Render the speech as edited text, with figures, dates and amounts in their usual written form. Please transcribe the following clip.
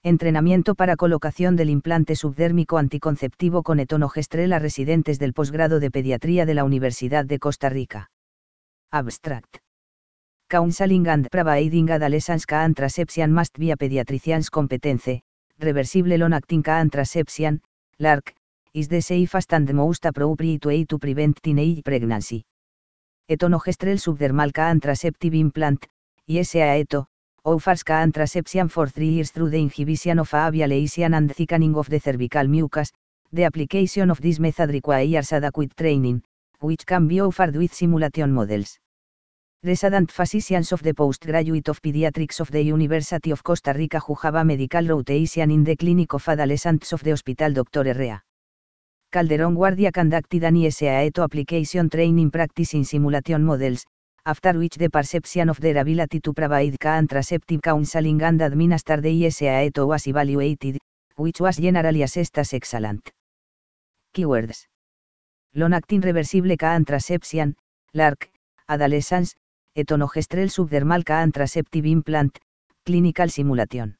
Entrenamiento para colocación del implante subdérmico anticonceptivo con etonogestrel a residentes del posgrado de pediatría de la Universidad de Costa Rica. Abstract. Counseling and providing adolescent contraception must be a pediatrician's competence. Reversible long-acting contraception, LARC, is the safest and most appropriate way to prevent teenage pregnancy. Etonogestrel subdermal contraceptive implant, ISAETO, offers contraception for 3 years through the inhibition of avial lesion and thickening of the cervical mucus. The application of this method requires adequate training, which can be offered with simulation models. Resident physicians of the postgraduate of pediatrics of the University of Costa Rica who have a medical rotation in the clinic of adolescents of the hospital Dr. R.A. Calderón Guardia conducted an ISAETO application training practice in simulation models, after which the perception of their ability to provide contraceptive counseling and administer the ISAETO was evaluated, which was generally assessed as excellent. Keywords. Long-acting reversible contraception, LARC, adolescents, etonogestrel subdermal contraceptive implant, clinical simulation.